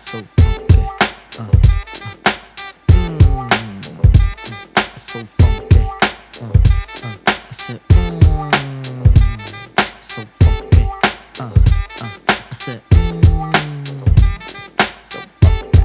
so funky. So funky. I said, so funky. I said, so funky.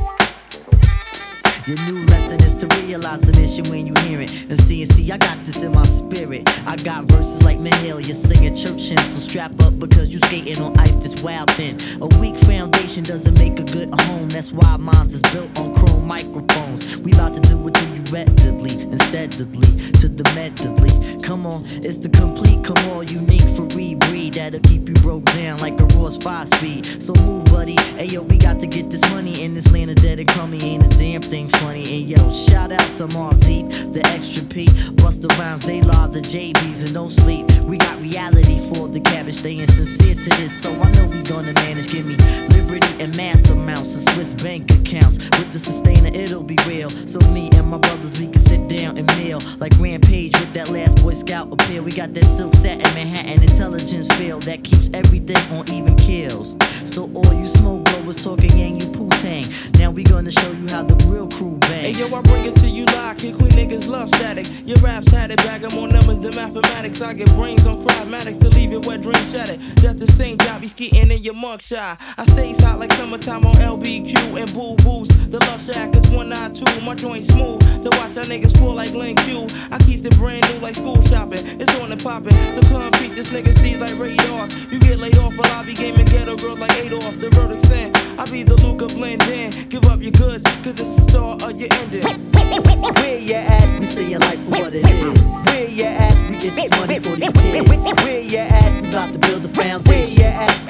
Your new lesson is to realize the mission when you hear it. MC, I got this in my spirit. I got verses like Mahalia singing church hymns. So strap up because you skating on ice this wild thin. A weak foundation doesn't make a good home. That's why mine's is built on chrome microphones. We about to do it to you readily, insteadly, to the medley. Come on, it's the complete, come on, unique for rebreed. That'll keep you broke down like a Ross 5-speed. So move, buddy. Ayo, we got to get this money in this land of dead and crummy. Ain't a damn thing funny. And yo, shout out to Mark Deep, the Extra P, Busta Rhymes, they love the JBs and don't sleep. We got reality for the cabbage, staying sincere to this, so I know we gonna manage. Give me liberty and mass amounts of Swiss bank accounts. With the sustainer, it'll be real. So me and my brothers, we can sit down and meal like Rampage with that last Boy Scout appeal. We got that silk satin Manhattan intelligence feel that keeps everything on even kills. So all you smoke blowers talking yang, you poo-tang. Now we gonna show you how the real crew bang. Hey yo, I bring it to you live, Kid Queen niggas love static. Your raps had it back, I'm on numbers, the mathematics. I get brains on crypmatics to leave your wet dreams shattered. That's the same job, you skeeting in your mugshot. I stay hot like summertime on LBQ and Boo Boos. The Love Shack is 192, my joint smooth. To watch our niggas fall like Glen Q. I keep it brand new like school shopping. It's on and poppin', so come beat this nigga sees like radars. You get laid off while I be gaming ghetto girls like Adolf. The verdict saying I be the Luca blend in. Give up your goods, cause it's the start of your ending. Where you at? We see your life for what it is. Where you at? We get this money for these kids. Where you at? We about to build the foundation. Where you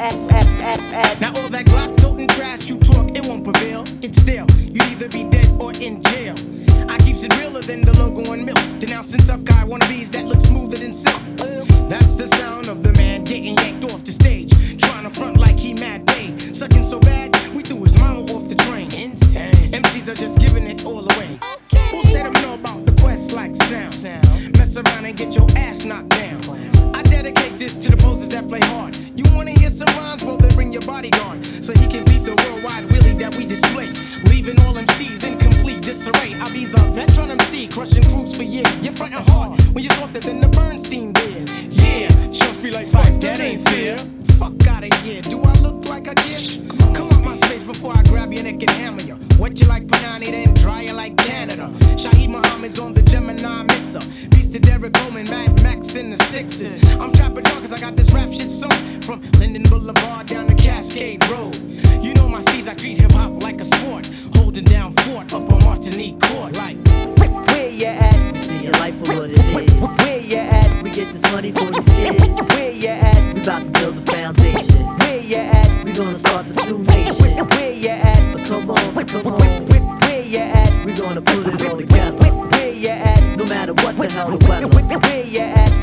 at? Now all that Glock toting trash you talk, it won't prevail. It's still, you either be dead or in jail. I keeps it realer than the logo on milk. Denouncing tough guy wannabes that look smoother than silk. That's the sound of the man getting yanked off the stage, trying to front like he mad paid. Sucking so bad, we threw his mama off the train. Insane. MCs are just giving it all away. Who said them know about the quest like sound? Mess around and get your ass knocked down. I dedicate this to the posers that play hard. You wanna hear some rhymes? Well, then bring your bodyguard, so he can beat the worldwide wheelie that we display, leaving all MCs in complete disarray. I be's a veteran MC, crushing crews for years. You're frontin' hard when you're softer than the Bernstein beer. Yeah, chumps be like Fife, that ain't fair. Fuck outta here, do I look like a kid? Come off my stage before I grab your neck and hammer you. Wet you like Panani, then dry you like Canada. Shaheed Muhammad's on the Gemini mixer. Beast to Derek Coleman, Mad Max in the sixes. I'm trapping on cause I got this rap shit song from Linden Boulevard down to Cascade Road. You know my C's, I treat hip hop like a sport. Holding down fort up on Martinique Court. Like, where you at? We see your life for what it is. Where you at? We get this money for these kids. Where you at? We about to build the foundation. Where you at? We gonna start this new nation. Where you at? Come on, come on. Where you at? We gonna put it all together. Where you at? No matter what the hell the weather. Where you at?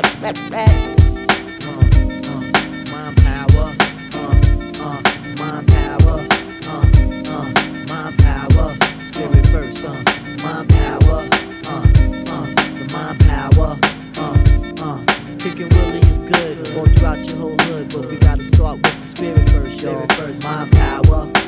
Mind power. Mind power. Mind power. Spirit first. Mind power. The mind power. Kicking Willie is good all throughout your whole hood, but we gotta start with the spirit first, y'all. Mind power.